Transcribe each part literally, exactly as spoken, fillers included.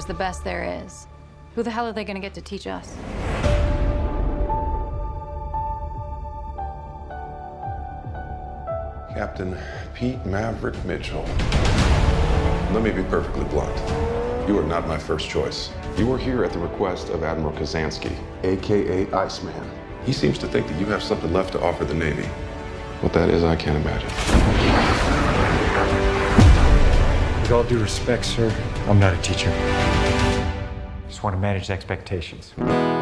is the best there is. Who the hell are they gonna get to teach us? Captain Pete Maverick Mitchell. Let me be perfectly blunt. You are not my first choice. You are here at the request of Admiral Kazansky, a k a. Iceman. He seems to think that you have something left to offer the Navy. What that is, I can't imagine. With all due respect, sir, I'm not a teacher. Just want to manage expectations.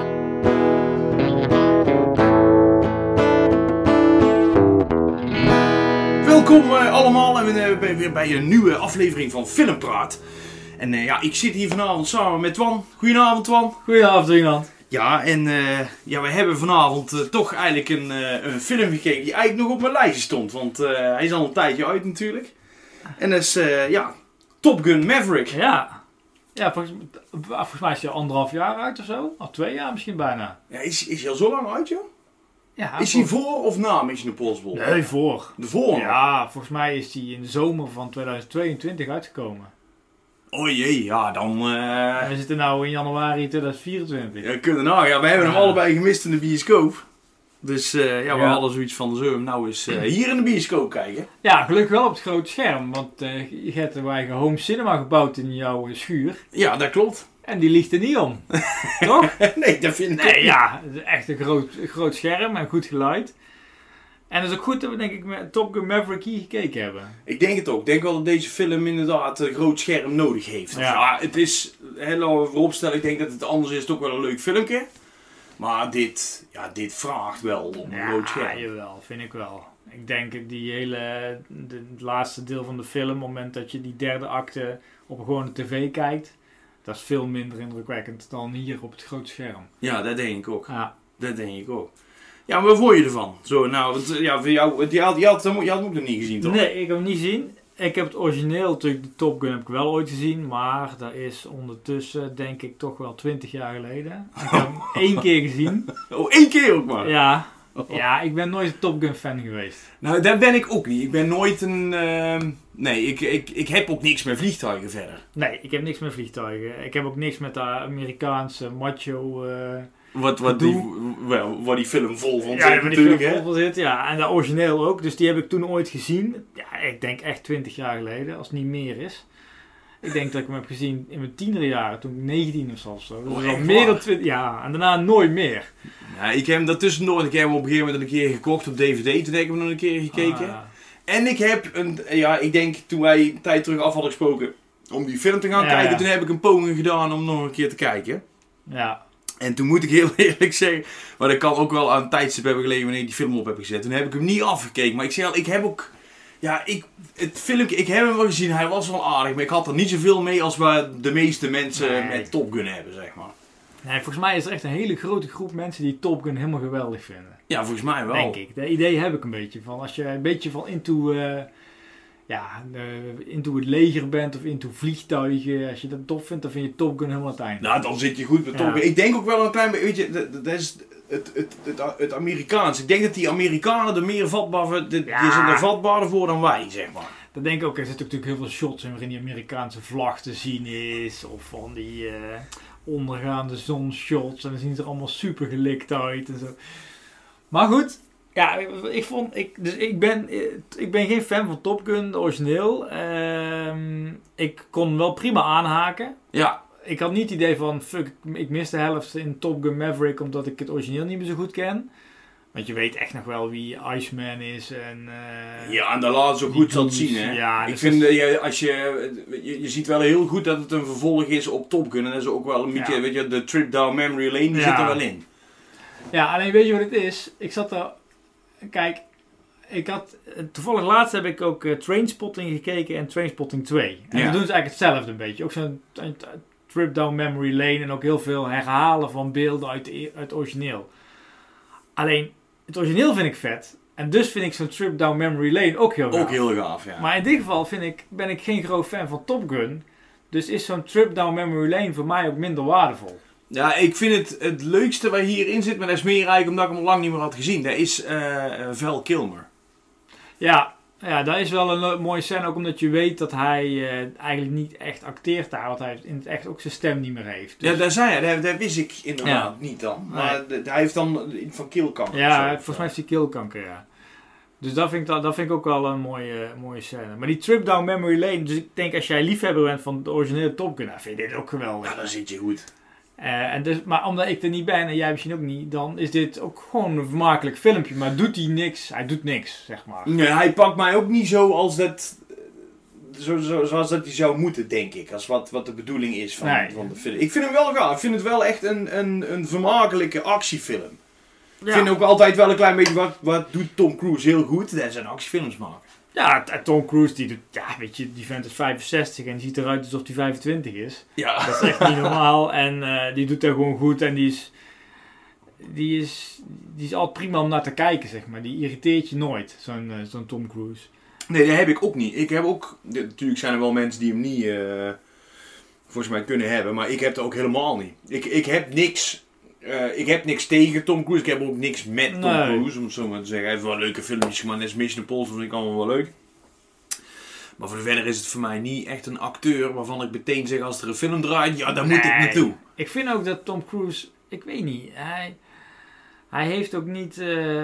Welkom uh, allemaal en we zijn weer bij een nieuwe aflevering van Filmpraat. En uh, ja, ik zit hier vanavond samen met Twan. Goedenavond, Twan. Goedenavond, Rinald. Ja, en uh, ja, we hebben vanavond uh, toch eigenlijk een, uh, een film gekeken die eigenlijk nog op mijn lijstje stond. Want uh, hij is al een tijdje uit natuurlijk. En dat is, uh, ja, Top Gun Maverick. Ja, ja volgens, volgens mij is hij al anderhalf jaar uit of zo. Al twee jaar misschien bijna. Ja, is, is hij al zo lang uit, joh? Ja, is hij voor of na Mission Impossible? Nee, voor. De voor? Ja, volgens mij is hij in de zomer van tweeduizend tweeëntwintig uitgekomen. Oh jee, ja, dan... Uh... En we zitten nu in januari tweeduizend vierentwintig. Ja, kunnen nou, ja, we hebben ja. hem allebei gemist in de bioscoop. Dus uh, ja, we ja. hadden zoiets van, zullen we hem nou eens uh, hier in de bioscoop kijken? Ja, gelukkig wel op het grote scherm. Want uh, je hebt een eigen home cinema gebouwd in jouw uh, schuur. Ja, dat klopt. En die ligt er niet om. Toch? Nee, dat vind ik Nee, niet. ja, het is echt een groot, groot scherm en goed geluid. En het is ook goed dat we denk ik met Top Gun Maverick hier gekeken hebben. Ik denk het ook. Ik denk wel dat deze film inderdaad een groot scherm nodig heeft. Ja, ja het is, laten we vooropstellen, ik denk dat het anders is toch wel een leuk filmpje. Maar dit, ja, dit vraagt wel om een ja, groot scherm. Ja, jawel, vind ik wel. Ik denk die hele, de, het laatste deel van de film, op het moment dat je die derde acte op een gewone tv kijkt, dat is veel minder indrukwekkend dan hier op het grote scherm. Ja, dat denk ik ook. Ja. Dat denk ik ook. Ja, maar wat vond je ervan? Zo, nou, het, ja, voor jou, je had, je, had, je had hem ook nog niet gezien, toch? Nee, ik heb hem niet gezien. Ik heb het origineel, natuurlijk de Top Gun heb ik wel ooit gezien, maar dat is ondertussen denk ik toch wel twintig jaar geleden. Ik heb hem één keer gezien. Oh, één keer ook maar? Ja. Ja, ik ben nooit een Top Gun fan geweest. Nou, dat ben ik ook niet. Ik ben nooit een... Uh, nee, ik, ik, ik heb ook niks met vliegtuigen verder. Nee, ik heb niks met vliegtuigen. Ik heb ook niks met de Amerikaanse macho... Uh, wat, wat, die, wel, waar die film vol van ja, zit waar natuurlijk, die film vol van zit, ja. En dat origineel ook. Dus die heb ik toen ooit gezien. Ja, ik denk echt twintig jaar geleden, als het niet meer is. Ik denk dat ik hem heb gezien in mijn tienerjaren, toen ik negentien of zo. Dat oh, is al meer dan twintig jaar. En daarna nooit meer. Ja, ik heb hem daartussendoor, ik heb hem op een gegeven moment een keer gekocht op D V D. Toen heb ik hem nog een keer gekeken. Ah, ja. En ik heb, een, ja, ik denk toen wij een tijd terug af hadden gesproken om die film te gaan ja, kijken. Ja. Toen heb ik een poging gedaan om nog een keer te kijken. Ja. En toen moet ik heel eerlijk zeggen, maar dat kan ook wel aan een tijdstip hebben gelegen wanneer ik die film op heb gezet. Toen heb ik hem niet afgekeken. Maar ik zeg al, ik heb ook... Ja, ik, het filmpje, ik heb hem wel gezien, hij was wel aardig, maar ik had er niet zoveel mee als waar de meeste mensen nee. met Top Gun hebben, zeg maar. Nee, volgens mij is er echt een hele grote groep mensen die Top Gun helemaal geweldig vinden. Ja, volgens mij wel. Denk ik. Dat idee heb ik een beetje van, als je een beetje van into, uh, ja, uh, into het leger bent of into vliegtuigen, als je dat tof vindt, dan vind je Top Gun helemaal het einde. Nou, dan zit je goed met Top Gun. Ja. Ik denk ook wel een klein beetje, weet je, dat, dat is... Het, het, het, het Amerikaans. Ik denk dat die Amerikanen er meer vatbaar voor, die ja. zijn er vatbaarder voor dan wij, zeg maar. Dat denk ik ook. Er zitten natuurlijk heel veel shots in waarin die Amerikaanse vlag te zien is. Of van die uh, ondergaande zonshots. En dan zien ze er allemaal super gelikt uit en zo. Maar goed. Ja, ik vond... Ik, dus ik ben, ik ben geen fan van Top Gun, origineel. Uh, ik kon wel prima aanhaken. Ja. Ik had niet het idee van, fuck, ik mis de helft in Top Gun Maverick omdat ik het origineel niet meer zo goed ken. Want je weet echt nog wel wie Iceman is en... Uh, ja, en dat laat zo goed zal zien, hè. Ja, ik vind, is... uh, als je, je... Je ziet wel heel goed dat het een vervolg is op Top Gun. En dat is ook wel een beetje, ja. weet je, de trip down memory lane, die ja. zit er wel in. Ja, alleen weet je wat het is? Ik zat daar... Kijk, ik had... Toevallig laatst heb ik ook uh, Trainspotting gekeken en Trainspotting twee. En ja. dan doen ze eigenlijk hetzelfde een beetje. Ook zo'n... trip down memory lane en ook heel veel herhalen van beelden uit, de, uit het origineel. Alleen, het origineel vind ik vet. En dus vind ik zo'n trip down memory lane ook heel gaaf. Ook heel gaaf, ja. Maar in dit geval vind ik, ben ik geen groot fan van Top Gun. Dus is zo'n trip down memory lane voor mij ook minder waardevol. Ja, ik vind het het leukste waar hierin zit, maar dat is meer eigenlijk omdat ik hem al lang niet meer had gezien. Dat is uh, Val Kilmer. Ja, Ja, dat is wel een le- mooie scène, ook omdat je weet dat hij uh, eigenlijk niet echt acteert daar, want hij in het echt ook zijn stem niet meer heeft. Dus... Ja, daar zei hij, dat, dat wist ik inderdaad ja. niet dan. Maar nee. de, hij heeft dan iets van keelkanker. Ja, volgens mij heeft hij keelkanker, ja. Dus dat vind ik, dat, dat vind ik ook wel een mooie, mooie scène. Maar die trip down memory lane, dus ik denk als jij liefhebber bent van de originele Top Gun, dan vind je dit ook geweldig. Ja, dan zit je goed. Uh, en dus, maar omdat ik er niet ben en jij misschien ook niet, dan is dit ook gewoon een vermakelijk filmpje. Maar doet hij niks? Hij doet niks, zeg maar. Nee, hij pakt mij ook niet zo als dat, zo, zo, zoals dat hij zou moeten, denk ik. Als wat, wat de bedoeling is van, nee. van de film. Ik vind hem wel gaaf. Ik vind het wel echt een, een, een vermakelijke actiefilm. Ja. Ik vind ook altijd wel een klein beetje, wat, wat doet Tom Cruise heel goed? Dat zijn actiefilms maken. Ja, Tom Cruise, die doet, ja, weet je, die vent is vijfenzestig en die ziet eruit alsof hij vijfentwintig is. Ja. Dat is echt niet normaal en uh, die doet dat gewoon goed en die is, die is, die is altijd prima om naar te kijken, zeg maar. Die irriteert je nooit, zo'n, uh, zo'n Tom Cruise. Nee, dat heb ik ook niet. Ik heb ook, natuurlijk zijn er wel mensen die hem niet, uh, volgens mij kunnen hebben, maar ik heb dat ook helemaal niet. Ik, ik heb niks... Uh, ik heb niks tegen Tom Cruise, ik heb ook niks met Tom nee. Cruise, om het zo maar te zeggen. Hij heeft wel leuke filmpjes gemaakt, net als Mission Impossible, vind ik allemaal wel leuk. Maar voor de verder is het voor mij niet echt een acteur waarvan ik meteen zeg als er een film draait, ja, daar nee. moet ik naartoe. Ik vind ook dat Tom Cruise, ik weet niet, hij, hij heeft ook niet... Uh,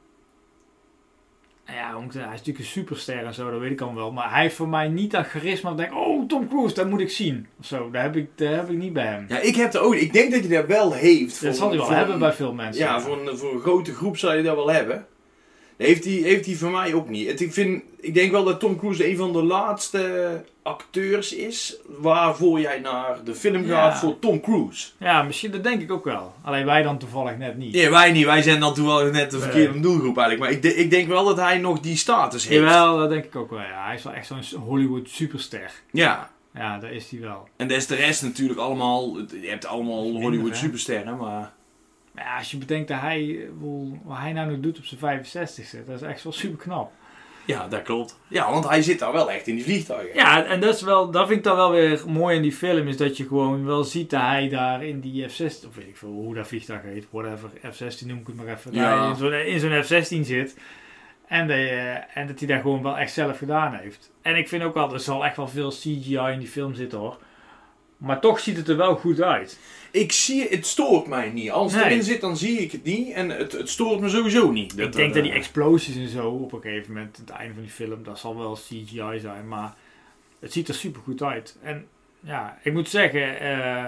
ja, hij is natuurlijk een superster en zo, dat weet ik al wel. Maar hij heeft voor mij niet dat charisma dat ik denk, oh, Tom Cruise, dat moet ik zien. Of zo, dat heb ik, dat heb ik niet bij hem. Ja, ik heb er ook. Ik denk dat je dat wel heeft. Dat zal hij wel hebben bij veel mensen. Ja, voor een, voor een grote groep zou je dat wel hebben. Dat heeft hij, heeft hij voor mij ook niet. Het, ik, vind, ik denk wel dat Tom Cruise een van de laatste acteurs is waarvoor jij naar de film gaat ja. voor Tom Cruise. Ja, misschien, dat denk ik ook wel. Alleen wij dan toevallig net niet. Ja, wij niet. Wij zijn dan toevallig net de verkeerde nee. doelgroep eigenlijk. Maar ik, de, ik denk wel dat hij nog die status heeft. Jawel, dat denk ik ook wel. Ja. Hij is wel echt zo'n Hollywood superster. Ja. Ja, dat is hij wel. En dat is de rest natuurlijk allemaal... Je hebt allemaal Hollywood minder, supersterren, maar... Ja, als je bedenkt dat hij, wat hij nou nog doet op zijn vijfenzestigste, dat is echt wel super knap. Ja, dat klopt. Ja, want hij zit daar wel echt in die vliegtuigen. Ja, en dat is wel, dat vind ik dan wel weer mooi in die film, is dat je gewoon wel ziet dat hij daar in die F zestien, of weet ik veel hoe dat vliegtuig heet, whatever, F zestien noem ik het maar even, ja. in zo'n, in zo'n F zestien zit. En, de, en dat hij daar gewoon wel echt zelf gedaan heeft. En ik vind ook wel, er zal echt wel veel C G I in die film zitten hoor. Maar toch ziet het er wel goed uit. Ik zie, het stoort mij niet. Als het nee. erin zit, dan zie ik het niet. En het, het stoort me sowieso niet. Ik dat denk dat die explosies en zo op een gegeven moment, het einde van die film, dat zal wel C G I zijn. Maar het ziet er super goed uit. En ja, ik moet zeggen, uh,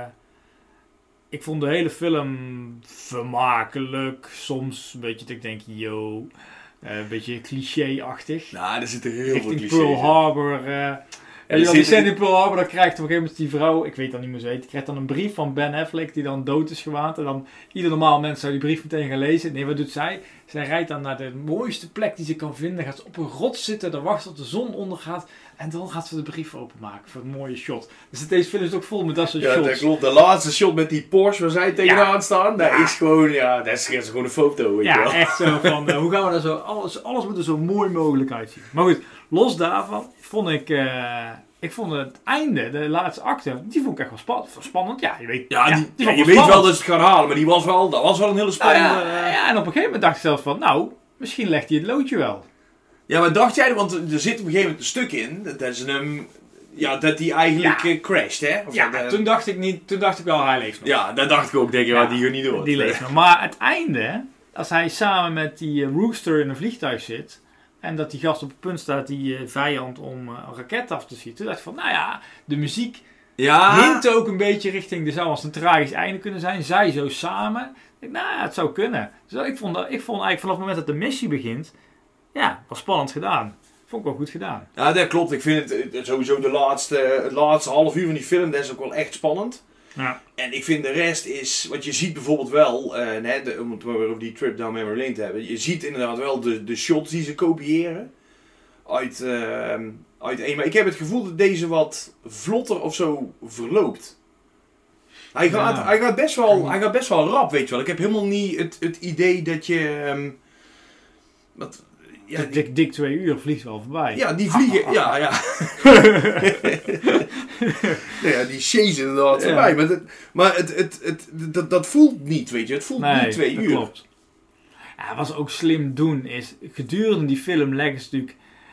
ik vond de hele film vermakelijk. Soms een beetje dat ik denk, yo, uh, een beetje cliché-achtig. Nou, er zitten heel Richting veel clichés Pearl Harbor... Uh, En ja, die scène in Pearl Harbor, dan krijgt op een gegeven moment die vrouw, ik weet dan niet meer zo heet, die krijgt dan een brief van Ben Affleck die dan dood is gewaand. En dan, ieder normaal mens zou die brief meteen gaan lezen. Nee, wat doet zij? Zij rijdt dan naar de mooiste plek die ze kan vinden, gaat ze op een rots zitten, dan wacht tot de zon ondergaat. En dan gaat ze de brief openmaken voor een mooie shot. Dus deze film is ook vol met dat soort ja, shots. Ja, dat klopt. De laatste shot met die Porsche waar zij tegenaan ja. staan, dat ja. is gewoon, ja, dat is gewoon een foto. Weet ja, je wel. echt zo van, uh, hoe gaan we daar zo, alles, alles moet er zo mooi mogelijk uitzien. Maar goed, los daarvan vond ik... Uh, Ik vond het einde, de laatste acte, die vond ik echt wel spa- spannend. Ja, je weet, ja, die, ja, die ja, je weet wel dat ze het gaan halen, maar die was wel, dat was wel een hele spannende... Nou ja, ja, en op een gegeven moment dacht ik zelf van, nou, misschien legt hij het loodje wel. Ja, maar dacht jij, want er zit op een gegeven moment een stuk in, dat ze hem, ja, dat hij eigenlijk ja. uh, crasht, hè? Of ja, dat, uh, toen dacht ik niet, toen dacht ik wel, hij leeft nog. Ja, dat dacht ik ook, denk ik, ja, die gaat niet door. Die leeft nog. Maar het einde, als hij samen met die uh, Rooster in een vliegtuig zit... En dat die gast op het punt staat, die uh, vijand, om uh, een raket af te schieten. Toen dacht ik van, nou ja, de muziek ja. hint ook een beetje richting, er zou als een tragisch einde kunnen zijn. Zij zo samen. Ik, nou ja, het zou kunnen. Dus ik vond, ik vond eigenlijk vanaf het moment dat de missie begint, ja, was spannend gedaan. Vond ik wel goed gedaan. Ja, dat klopt. Ik vind het sowieso de laatste, het laatste half uur van die film, dat is ook wel echt spannend. Ja. En ik vind de rest is, wat je ziet bijvoorbeeld wel, uh, nee, de, om het weer over die trip down memory lane te hebben, je ziet inderdaad wel de, de shots die ze kopiëren uit, uh, uit een, maar ik heb het gevoel dat deze wat vlotter of zo verloopt. Hij gaat, ja. hij gaat, best, wel, hij gaat best wel rap, weet je wel. Ik heb helemaal niet het, het idee dat je... Um, wat, ja, die, dik, dik twee uur vliegt wel voorbij. Ja, die vliegen, ja, ja. nou ja, die chase inderdaad ja. voorbij. Maar, dat, maar het, het, het, dat, dat voelt niet, weet je. Het voelt nee, niet twee dat uur. Klopt. Ja, wat ze ook slim doen is, gedurende die film leggen ze natuurlijk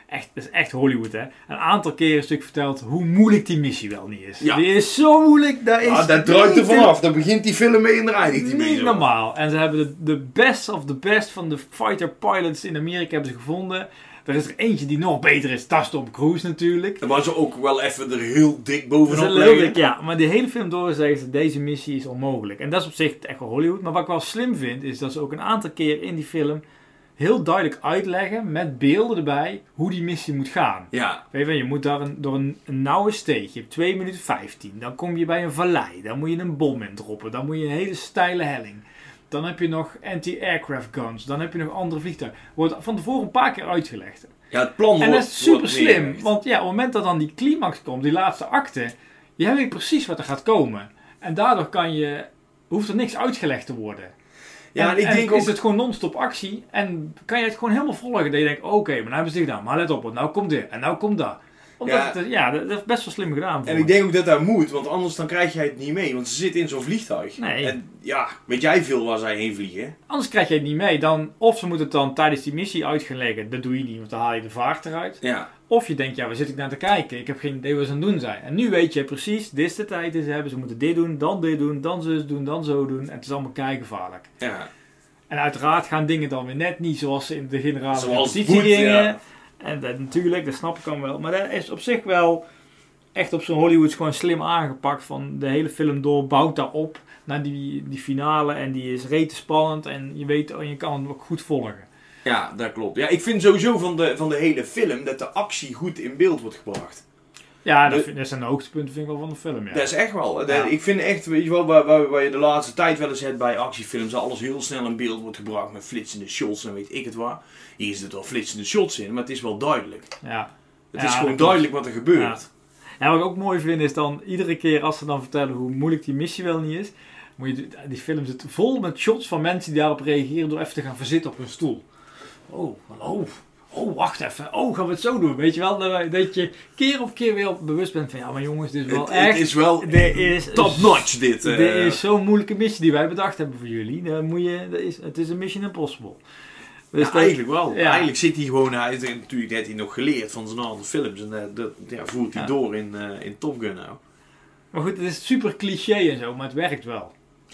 echt, dat is echt Hollywood, hè. Een aantal keren een stuk verteld hoe moeilijk die missie wel niet is. Ja. Die is zo moeilijk. Dat is Ja, dat druipt er niet vanaf. Daar begint die film mee en daar eindigt die mee. Niet zo. normaal. En ze hebben de, de best of the best van de fighter pilots in Amerika hebben ze gevonden. Er is er eentje die nog beter is. Dat is Tom Cruise natuurlijk. En waar ze ook wel even er heel dik Dat bovenop is leggen. leuk, ja. Maar de hele film door zeggen ze, deze missie is onmogelijk. En dat is op zich echt wel Hollywood. Maar wat ik wel slim vind, is dat ze ook een aantal keer in die film heel duidelijk uitleggen, met beelden erbij, hoe die missie moet gaan. Ja. Weet je, je moet daar een, door een, een nauwe steeg, je hebt twee minuten vijftien. Dan kom je bij een vallei, dan moet je een bom in droppen. Dan moet je een hele steile helling. Dan heb je nog anti-aircraft guns. Dan heb je nog andere vliegtuigen. Wordt van tevoren een paar keer uitgelegd. Ja, het plan En wordt, dat is super wordt slim. neergelegd. Want ja, op het moment dat dan die climax komt, die laatste acte, je weet precies wat er gaat komen. En daardoor kan je, hoeft er niks uitgelegd te worden. Ja, en, en ik en denk is ook... het gewoon non-stop actie. En kan je het gewoon helemaal volgen. Dat je denkt, oké, okay, maar nou hebben ze dit gedaan. Maar let op, want nou komt dit. En nou komt dat. Omdat Ja. het, ja, dat, dat is best wel slim gedaan. En ik denk ook dat dat moet, want anders dan krijg jij het niet mee. Want ze zitten in zo'n vliegtuig. Nee. En ja, weet jij veel waar zij heen vliegen? Anders krijg je het niet mee. Dan, of ze moeten het dan tijdens die missie uitgelegd. Dat doe je niet, want dan haal je de vaart eruit. Ja. Of je denkt, ja, waar zit ik naar te kijken? Ik heb geen idee wat ze aan het doen zijn. En nu weet je precies, dit is de tijd die ze hebben. Ze moeten dit doen, dan dit doen, dan zus doen, dan zo doen. En het is allemaal keigevaarlijk. Ja. En uiteraard gaan dingen dan weer net niet zoals ze in de generale Zoals het repetitie moet, gingen. ja. En dat, natuurlijk, dat snap ik dan wel. Maar dat is op zich wel echt op zo'n Hollywoods gewoon slim aangepakt. Van de hele film door bouwt daarop naar die, die finale. En die is rete spannend. En je weet, en je kan hem ook goed volgen. Ja, dat klopt. Ja, ik vind sowieso van de, van de hele film dat de actie goed in beeld wordt gebracht. Ja, dat, De- vind, dat zijn de hoogtepunten vind ik wel van de film. Ja. Dat is echt wel. Dat- Ja. Ik vind echt, weet je wel, waar, waar, waar je de laatste tijd wel eens hebt bij actiefilms, dat alles heel snel in beeld wordt gebracht met flitsende shots en weet ik het waar. Hier zitten wel flitsende shots in, maar het is wel duidelijk. Ja. Het Ja, is gewoon dat klopt. duidelijk wat er gebeurt. Ja. Ja, wat ik ook mooi vind is dan, iedere keer als ze dan vertellen hoe moeilijk die missie wel niet is, moet je, die film zit vol met shots van mensen die daarop reageren door even te gaan verzitten op hun stoel. Oh, oh, oh, wacht even. Oh, gaan we het zo doen? Weet je wel, dat, dat je keer op keer weer bewust bent van, ja, maar jongens, dit is wel Het, echt... het is wel dit is top notch dit. Dit eh. is zo'n moeilijke missie die wij bedacht hebben voor jullie. Dan moet je, dat is, het is een mission impossible. Dus Ja, dat- eigenlijk wel. ja. Eigenlijk zit hij gewoon, hij heeft natuurlijk net hij nog geleerd van zijn andere films en eh, dat ja, voert hij Ja. door in, eh, in Top Gun nou. Maar goed, het is super cliché en zo, maar het werkt wel.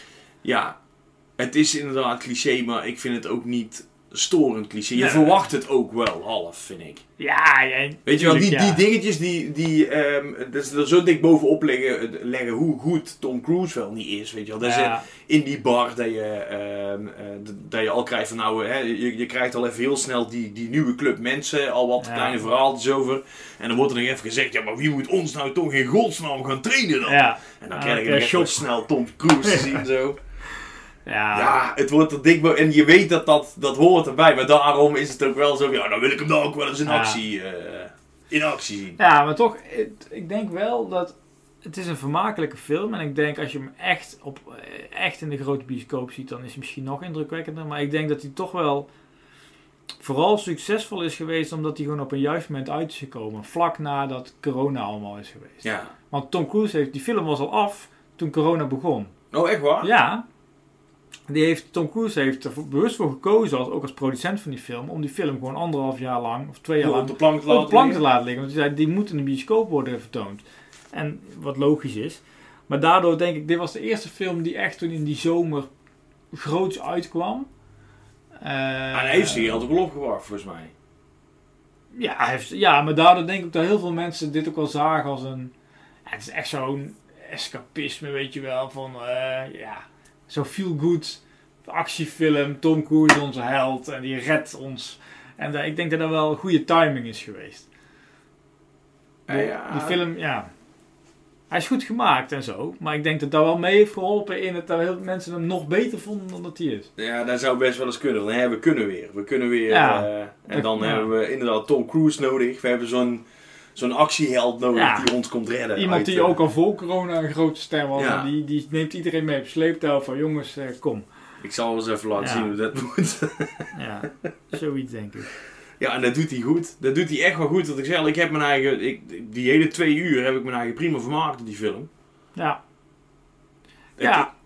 Ja, het is inderdaad cliché, maar ik vind het ook niet storend cliché. Je Nee. verwacht het ook wel half, vind ik. Ja, ja Weet je wel, die, tuurlijk, ja. die dingetjes die, die ehm, dat ze er zo dik bovenop leggen, leggen hoe goed Tom Cruise wel niet is. Weet je wel, dat Ja. is in die bar dat je, ehm, eh, d- dat je al krijgt van nou, hè, je, je krijgt al even heel snel die, die nieuwe club mensen, al wat Ja. kleine verhaaltjes over. En dan wordt er nog even gezegd, ja maar wie moet ons nou toch in godsnaam gaan trainen dan? Ja. En dan Ja, krijg je ja, nog even shock. snel Tom Cruise te zien zo. Ja. Ja, het wordt er dik bo- en je weet dat, dat dat hoort erbij, maar daarom is het ook wel zo, ja dan wil ik hem dan ook wel eens in Ja. actie, eh, in actie zien. Ja, maar toch, het- ik denk wel dat het is een vermakelijke film. En ik denk als je hem echt, op, echt in de grote bioscoop ziet, dan is hij misschien nog indrukwekkender. Maar ik denk dat hij toch wel vooral succesvol is geweest, omdat hij gewoon op een juist moment uit is gekomen. Vlak nadat corona allemaal is geweest. Ja. Want Tom Cruise heeft, die film was al af toen corona begon. Oh, echt waar? Ja. Die heeft, Tom Cruise heeft er bewust voor gekozen, als, ook als producent van die film, om die film gewoon anderhalf jaar lang, of twee jaar Om lang, op de plank te op de laten plank te liggen. laten liggen. Want hij zei, die moet in de bioscoop worden vertoond. En wat logisch is. Maar daardoor denk ik, dit was de eerste film die echt toen in die zomer groots uitkwam. Eh, En hij heeft zich altijd wel opgewacht, volgens mij. Ja, hij heeft, ja, maar daardoor denk ik dat heel veel mensen dit ook wel zagen als een... Ja, het is echt zo'n escapisme, weet je wel. Van, eh, ja, zo'n feel-good actiefilm. Tom Cruise, onze held. En die redt ons. En eh, ik denk dat dat wel een goede timing is geweest. Ja, ja. Die film, ja... Hij is goed gemaakt en zo. Maar ik denk dat dat wel mee heeft geholpen in het dat heel veel mensen hem nog beter vonden dan dat hij is. Ja, dat zou best wel eens kunnen. Dan hebben we kunnen weer. We kunnen weer. Ja. eh, en Dat- dan ja. hebben we inderdaad Tom Cruise nodig. We hebben zo'n zo'n actieheld nodig Ja. die ons komt redden. Iemand uit, die eh, ook al voor corona een grote ster was. Ja. En die, die neemt iedereen mee op sleeptouw van jongens, eh, kom. Ik zal wel eens even laten Ja. zien hoe dat moet. Ja, zoiets denk ik. Ja, en dat doet hij goed. Dat doet hij echt wel goed. Want ik zeg al, ik heb mijn eigen... Ik, die hele twee uur heb ik mijn eigen prima vermaakt in die film. Ja. Het- Ja.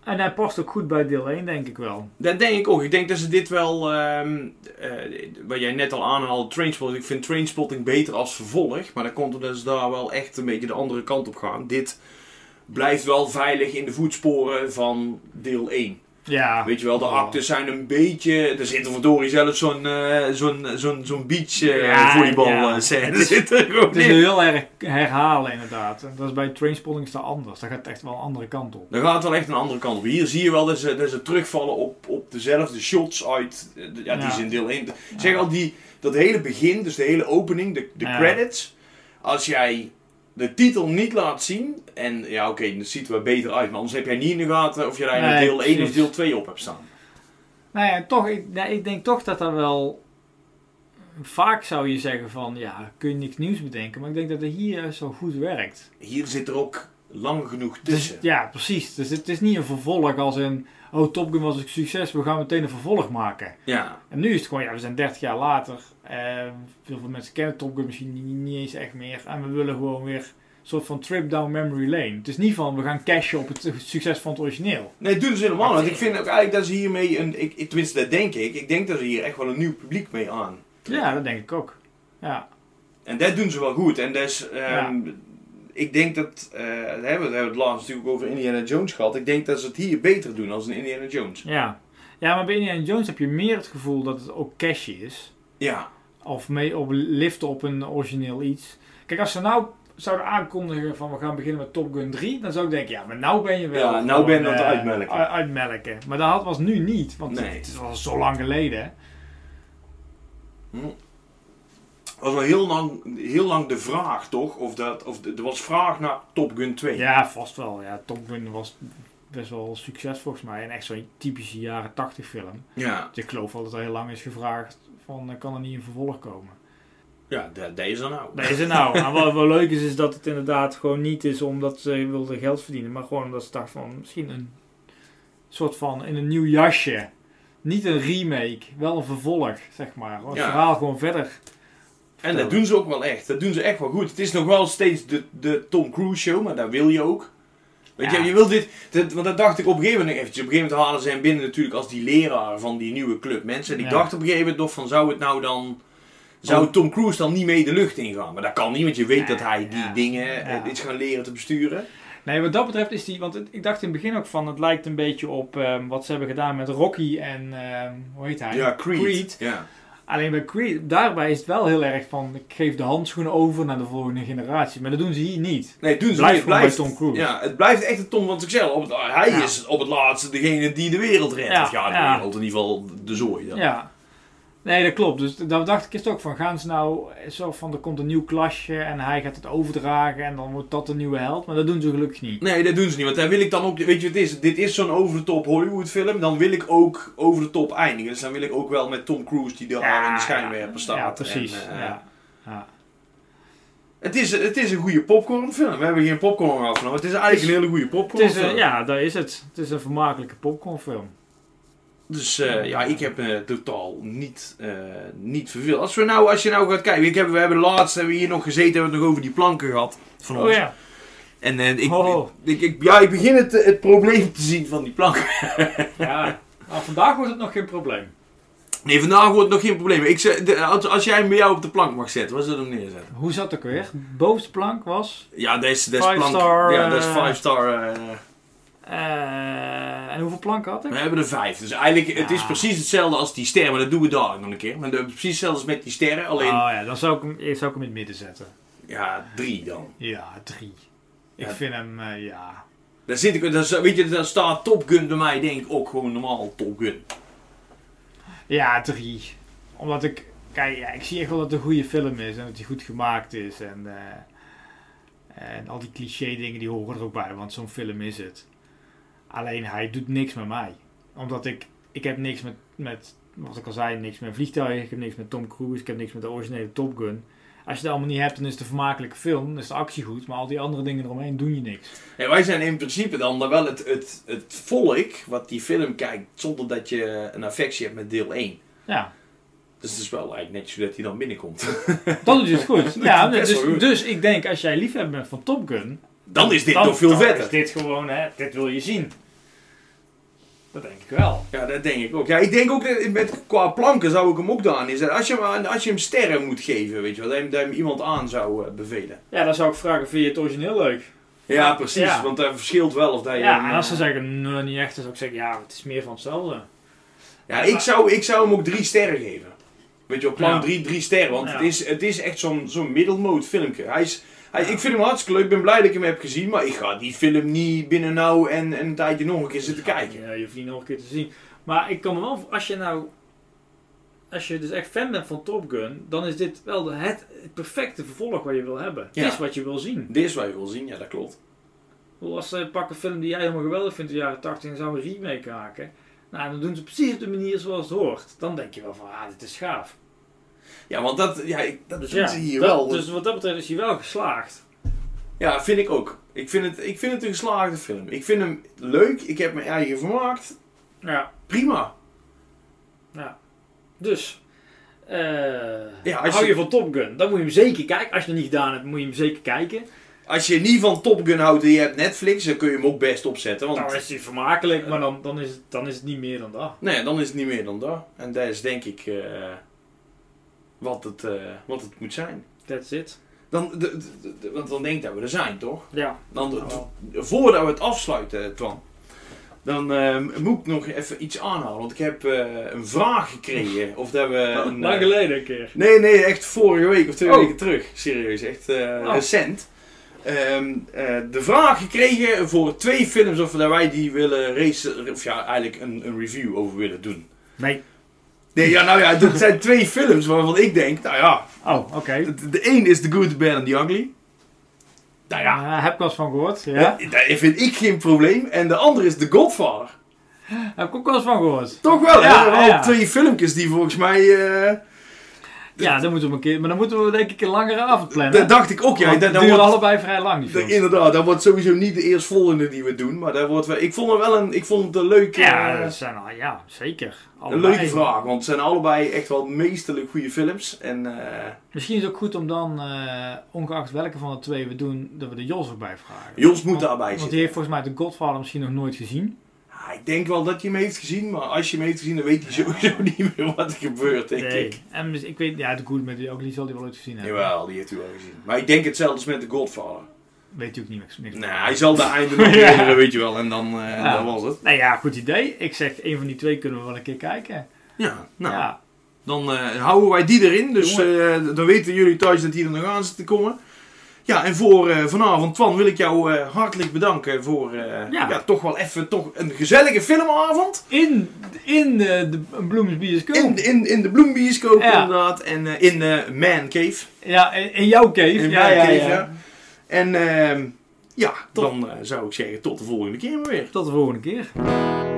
En hij past ook goed bij deel één, denk ik wel. Dat denk ik ook. Ik denk dat ze dit wel, um, uh, wat jij net al aanhaalde, Trainspotting. Ik vind Trainspotting beter als vervolg. Maar dat komt omdat ze daar wel echt een beetje de andere kant op gaan. Dit blijft wel veilig in de voetsporen van deel één. Ja. Weet je wel, de actes zijn een beetje... Er zit er verdorie zelfs zo'n uh, zo'n zo'n zo'n beach uh, ja, volleybal ja. uh, scène. Zit er gewoon Het is in. heel erg herhalen inderdaad. En dat is bij Trainspotting is dat anders. Dat gaat echt wel een andere kant op. Dan gaat het wel echt een andere kant op. Hier zie je wel dat ze, dat ze terugvallen op, op dezelfde shots uit... uh, Ja, die Ja. is in deel één. Zeg al, die, dat hele begin, dus de hele opening, de, de Ja. credits. Als jij de titel niet laat zien... En ja, oké, okay, dat ziet er wel beter uit. Maar anders heb jij niet in de gaten of je daar Nee, deel één of precies. deel twee op hebt staan. Nou ja, toch, ik, nee, ik denk toch dat dat wel... Vaak zou je zeggen van, ja, kun je niks nieuws bedenken. Maar ik denk dat het hier zo goed werkt. Hier zit er ook lang genoeg Dus, tussen. ja, precies. Dus het is niet een vervolg als in... Oh, Top Gun was een succes, we gaan meteen een vervolg maken. Ja. En nu is het gewoon, ja, we zijn dertig jaar later. Eh, veel veel mensen kennen Top Gun misschien niet, niet eens echt meer. En we willen gewoon weer een soort van trip down memory lane. Het is niet van, we gaan cashen op het succes van het origineel. Nee, dat doen ze helemaal. Want ik vind ook eigenlijk dat ze hiermee een... Ik, ik, tenminste, dat denk ik. Ik denk dat ze hier echt wel een nieuw publiek mee aan. Ja, dat denk ik ook. Ja. En dat doen ze wel goed. En dus, um, Ja. ik denk dat... Uh, daar hebben we, daar hebben we het laatst natuurlijk over Indiana Jones gehad. Ik denk dat ze het hier beter doen als een Indiana Jones. Ja. Ja, maar bij Indiana Jones heb je meer het gevoel dat het ook cashy is. Ja. Of mee op liften op een origineel iets. Kijk, als ze nou zouden aankondigen van we gaan beginnen met Top Gun drie, dan zou ik denken, ja, maar nou ben je wel... Ja, nou gewoon, ben je aan het eh, uitmelken. u- uitmelken. Maar dat was nu niet, want Nee. het is al zo lang geleden. Het was wel heel lang, heel lang de vraag, toch? Of dat, of de- er was vraag naar Top Gun twee. Ja, vast wel. Ja, Top Gun was best wel een succes volgens mij. En echt zo'n typische jaren tachtig film. Ja, Dus ik geloof wel dat er heel lang is gevraagd van, eh, kan er niet een vervolg komen? ja dat, dat is er nou. Dat is het nou. En wat wel leuk is, is dat het inderdaad gewoon niet is omdat ze wilden geld verdienen. Maar gewoon omdat ze dachten van, misschien een soort van, in een nieuw jasje. Niet een remake, wel een vervolg, zeg maar. Het Ja. verhaal gewoon verder. En dat doen ze ook wel echt. Dat doen ze echt wel goed. Het is nog wel steeds de, de Tom Cruise show, maar dat wil je ook. Weet Ja. je, je wil dit, dit... Want dat dacht ik op een gegeven moment nog eventjes. Op een gegeven moment halen ze hem binnen natuurlijk als die leraar van die nieuwe club mensen. En ik Ja. dacht op een gegeven moment nog van, zou het nou dan... Zou Oh. Tom Cruise dan niet mee de lucht ingaan? Maar dat kan niet, want je weet Ja, dat hij die ja. dingen Ja. eh, is gaan leren te besturen. Nee, wat dat betreft is die, want het- ik dacht in het begin ook van, het lijkt een beetje op ehm, wat ze hebben gedaan met Rocky en, ehm, hoe heet hij? Ja, Creed. Ja. Alleen bij Creed, daarbij is het wel heel erg van, ik geef de handschoenen over naar de volgende generatie. Maar dat doen ze hier niet. Nee, doen ze Blijft niet. Het gewoon blijft, bij Tom Cruise. Ja, het blijft echt een Tom van zichzelf. Op het- hij Ja. is op het laatste degene die de wereld redt. Ja, Of ja, de ja. wereld, in ieder geval de zooi dan. Ja. Nee, dat klopt. Dus daar dacht ik eerst ook van, gaan ze nou zo van, er komt een nieuw klasje en hij gaat het overdragen en dan wordt dat de nieuwe held. Maar dat doen ze gelukkig niet. Nee, dat doen ze niet. Want dan wil ik dan ook... Weet je wat het is? Dit is zo'n over de top Hollywood film. Dan wil ik ook over de top eindigen. Dus dan wil ik ook wel met Tom Cruise die daar in de schijnwerper staat. Ja, precies. En, eh, ja. Ja. het, is, het is een goede popcornfilm. We hebben geen popcorn afgenomen. Het is eigenlijk een hele goede Het popcornfilm. is, een- ja, daar is het. Het is een vermakelijke popcornfilm. Dus eh, ja, ik heb me totaal niet, eh niet verveeld. Als, we nou, als je nou gaat kijken. Ik heb, we hebben laatst hebben we hier nog gezeten. Hebben we het nog over die planken gehad. Van ons. Oh ja. En eh, ik, Oh. ik, ik, ja, ik begin het, het probleem te zien van die planken. Ja. Nou, vandaag wordt het nog geen probleem. Nee, vandaag wordt het nog geen probleem. Ik zeg, de- als, als jij hem bij jou op de plank mag zetten, wat zou je hem neerzetten? Hoe zat het ook weer? Bovenste plank was... Ja, deze, deze Five plank. star, ja, dat is eh, five star. eh, eh, en hoeveel planken had ik? we hebben er vijf. Dus eigenlijk, het is Ja. precies hetzelfde als die sterren. Maar dat doen we daar nog een keer. Maar dat is precies hetzelfde als met die sterren. Alleen, Oh ja, dan zou ik hem, eerst zou ik hem in het midden zetten. ja, drie dan. Ja, drie. Ik Ja. vind hem, eh, ja... Daar zit ik, daar, is- weet je, daar staat Top Gun bij mij, denk ik, ook gewoon normaal Top Gun. Ja, drie. Omdat ik... Kijk, ja, ik zie echt wel dat het een goede film is. En dat hij goed gemaakt is. En, eh, en al die cliché dingen die horen er ook bij. Want zo'n film is het. Alleen hij doet niks met mij. Omdat ik... Ik heb niks met... met wat ik al zei, niks met vliegtuigen. Ik heb niks met Tom Cruise. Ik heb niks met de originele Top Gun. Als je dat allemaal niet hebt, dan is het een vermakelijke film. Dan is de actie goed. Maar al die andere dingen eromheen doen je niks. Ja, wij zijn in principe dan wel het, het, het volk wat die film kijkt zonder dat je een affectie hebt met deel één. Ja. Dus het is wel eigenlijk netjes hoe dat hij dan binnenkomt. Dat doet het goed. Ja, best dus, wel goed. dus ik denk, als jij liefhebber bent van Top Gun... Dan is dit dan- nog veel dan vetter. is dit gewoon, hè, dit wil je zien. Dat denk ik wel. Ja, dat denk ik ook. Ja, ik denk ook dat met, qua planken zou ik hem ook daar inzetten. Als je hem, als je hem sterren moet geven, weet je wel, dat je, hem- dat je hem iemand aan zou uh, bevelen. Ja, dan zou ik vragen, vind je het origineel leuk? Ja, precies. Ja. Want dat verschilt wel of dat je Ja, hem, en als ze uh, zeggen, nee, niet echt, dan zou ik zeggen, ja, het is meer van hetzelfde. Ja, ik zou, ik zou hem ook drie sterren geven. Weet je wel, plank Ja. drie, drie sterren. Want Ja. het, is, het is echt zo'n zo'n middelmoot filmpje. Hij is, hij, ik vind hem hartstikke leuk. Ik ben blij dat ik hem heb gezien. Maar ik ga die film niet binnen nou en, en een tijdje nog een keer zitten kijken. Ja, je hoeft niet nog een keer te zien. Maar ik kan me wel, als je nou, als je dus echt fan bent van Top Gun, dan is dit wel de, het, het perfecte vervolg wat je wil hebben. Ja. Dit is wat je wil zien. Dit is wat je wil zien, ja dat klopt. Ik bedoel, als ze pakken een film die jij helemaal geweldig vindt in de jaren tachtig en zouden een remake maken, nou, dan doen ze precies op de manier zoals het hoort. Dan denk je wel van, ah, dit is gaaf. Ja, want dat, ja, ik- dat Dus doen ja, ze hier dat- wel. dus wat dat betreft is hij wel geslaagd. Ja, vind ik ook. Ik vind, het, ik vind het een geslaagde film. Ik vind hem leuk. Ik heb mijn eigen vermaakt. Ja, Prima. ja. Dus, eh Ja, als hou je je- van Top Gun, dan moet je hem zeker kijken. Als je het nog niet gedaan hebt, moet je hem zeker kijken. Als je niet van Top Gun houdt en je hebt Netflix, dan kun je hem ook best opzetten. Want Nou is hij vermakelijk, maar dan, dan, is het, dan is het niet meer dan dat. nee, dan is het niet meer dan dat. En dat is denk ik eh, wat, het, eh, wat het moet zijn. That's it. Dan, de, de- de- want dan denk ik dat we er zijn, toch? Ja. Dan, de- Nou wel. de- voordat we het afsluiten, Twan, dan eh, moet ik nog even iets aanhalen. Want ik heb eh, een vraag gekregen. Of dat we... Een, Lang eh, geleden een keer. Nee, nee, echt vorige week of twee Oh. weken terug. Serieus, echt eh, Oh. recent. Ehm, eh, de vraag gekregen voor twee films of dat wij die willen race, of ja, eigenlijk een, een review over willen doen. Nee. Nee, ja, nou ja, dat zijn twee films waarvan ik denk, nou ja, Oh, oké. de, de een is The Good, The Bad and The Ugly. Nou ja, Ja, heb ik wel eens van gehoord. Ja. daar vind ik geen probleem. En de andere is The Godfather. Heb ik ook wel eens van gehoord. Toch wel, hè? Ja, Wel ja. twee filmpjes die volgens mij... eh, Ja, dan moeten we een keer, maar dan moeten we denk ik een langere avond plannen. dat dacht ik ook, ja. Want Dat, die dat duren wordt- allebei vrij lang, die dat- films. inderdaad, dat wordt sowieso niet de eerstvolgende die we doen. Maar dat wordt wel, ik vond het wel een, ik vond het een leuke, Ja, eh, dat zijn al, ja, zeker. een Allebei. leuke vraag. Want het zijn allebei echt wel meesterlijk goede films. En eh, Misschien is het ook goed om dan, eh, ongeacht welke van de twee we doen, dat we de Jos erbij vragen. Jos moet Want- daarbij Want zitten. die heeft volgens mij de Godfather misschien nog nooit gezien. Ja, ik denk wel dat hij hem heeft gezien. Maar als je hem heeft gezien, dan weet hij sowieso niet meer wat er gebeurt, denk Nee. ik. En mis- ik weet, ja, de Good met die ook, die zal hij wel ooit gezien hebben. Jawel, die heeft hij wel gezien. Maar ik denk hetzelfde als met The Godfather. Weet u ook niet meer. niks Nee, van. hij zal de einde nog Ja. herinneren, weet je wel. En dan, eh, Ja. dat was het. Nou ja, goed idee. Ik zeg, een van die twee kunnen we wel een keer kijken. Ja, nou. Ja. Dan eh, houden wij die erin. Dus eh, dan weten jullie thuis dat die er nog aan zit te komen. Ja, en voor eh, vanavond, Twan, wil ik jou eh, hartelijk bedanken voor eh, ja. Ja. toch wel even toch een gezellige filmavond. In, in de, de Bloems bioscoop. In, in, in de Bloembioscoop Ja. inderdaad. En eh, in de Man Cave. Ja, in, in jouw cave. In ja, mijn ja, cave, ja. ja. En ehm, ja, dan eh, zou ik zeggen tot de volgende keer maar weer. Tot de volgende keer.